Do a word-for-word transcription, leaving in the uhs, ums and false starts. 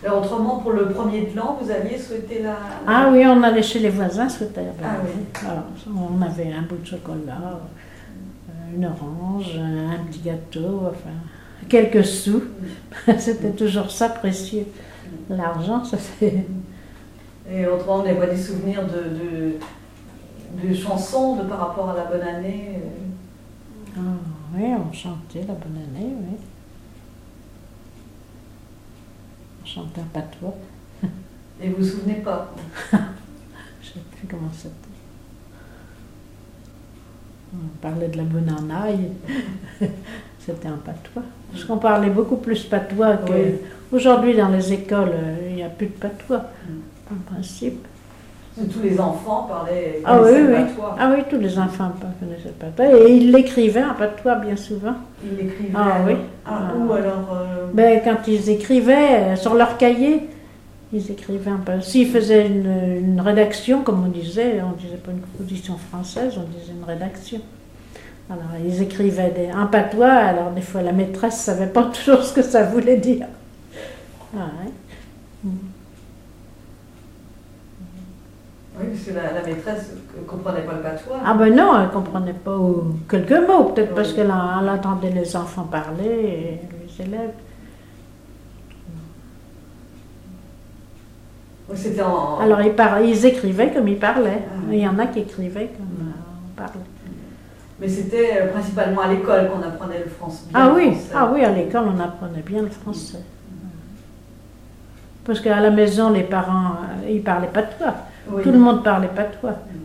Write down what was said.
Et autrement, pour le premier de l'an, vous aviez souhaité la... Ah oui, on allait chez les voisins souhaiter la bonne Ah année. oui. Alors, on avait un bout de chocolat, une orange, un petit gâteau, enfin, quelques sous. C'était toujours ça précieux. L'argent, ça c'est... Et autrement, on n'avait pas des souvenirs de, de, de chansons de, par rapport à la bonne année euh... Ah, oui, on chantait la bonne année, oui. On chantait un patois. Et vous vous souvenez pas? Je ne sais plus comment c'était. On parlait de la bonanaille. C'était un patois. Parce qu'on parlait beaucoup plus patois que... Oui. Aujourd'hui, dans les écoles, il n'y a plus de patois, en principe. Tous les enfants parlaient Ah oui, le oui. patois. Ah oui, tous les enfants connaissaient le patois. Et ils l'écrivaient en patois, bien souvent. Ils l'écrivaient. Ah oui. Ah, Ah. où alors euh... Ben, quand ils écrivaient, sur leur cahier, ils écrivaient un peu. S'ils faisaient une, une rédaction, comme on disait, on ne disait pas une composition française, on disait une rédaction. Alors, ils écrivaient des, un patois, alors des fois la maîtresse ne savait pas toujours ce que ça voulait dire. Ah, ouais. Oui, parce que la, la maîtresse ne comprenait pas le patois. Ah ben non, elle ne comprenait pas ou quelques mots, peut-être Oui. parce qu'elle elle entendait les enfants parler et les élèves. Oui, c'était en... Alors ils, par, ils écrivaient comme ils parlaient. Ah. Il y en a qui écrivaient comme euh, on parlait. Mais c'était euh, principalement à l'école qu'on apprenait le français. Ah le oui, français. ah oui, à l'école on apprenait bien le français. Parce qu'à la maison les parents, euh, ils parlaient patois. Oui. Tout le monde parlait patois.